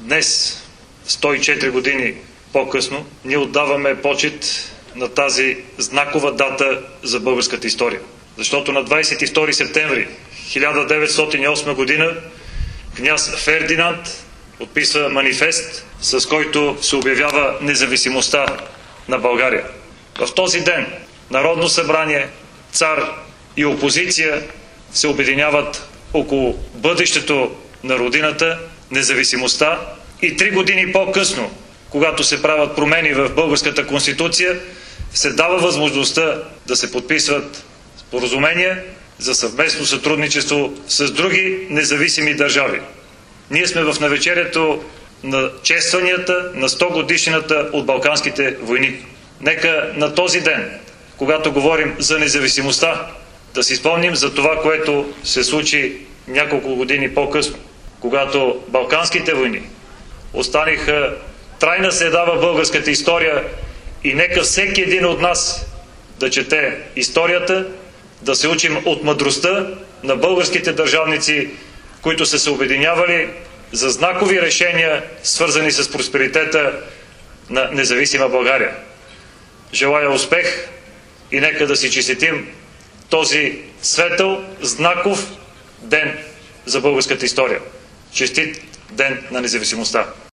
Днес, 104 години по-късно, ние отдаваме почит на тази знакова дата за българската история. Защото на 22 септември 1908 година княз Фердинанд подписва манифест, с който се обявява независимостта на България. В този ден Народно събрание, цар и опозиция се обединяват около бъдещето на родината, независимостта, и 3 години по-късно, когато се правят промени в българската конституция, се дава възможността да се подписват споразумения за съвместно сътрудничество с други независими държави. Ние сме в навечерието на честванията на 100 годишнината от Балканските войни. Нека на този ден, когато говорим за независимостта, да си спомним за това, което се случи няколко години по-късно, когато Балканските войни останаха трайна следа в българската история, и нека всеки един от нас да чете историята, да се учим от мъдростта на българските държавници, които са се обединявали за знакови решения, свързани с просперитета на независима България. Желая успех и нека да си честитим този светъл, знаков ден за българската история. Честит ден на независимостта!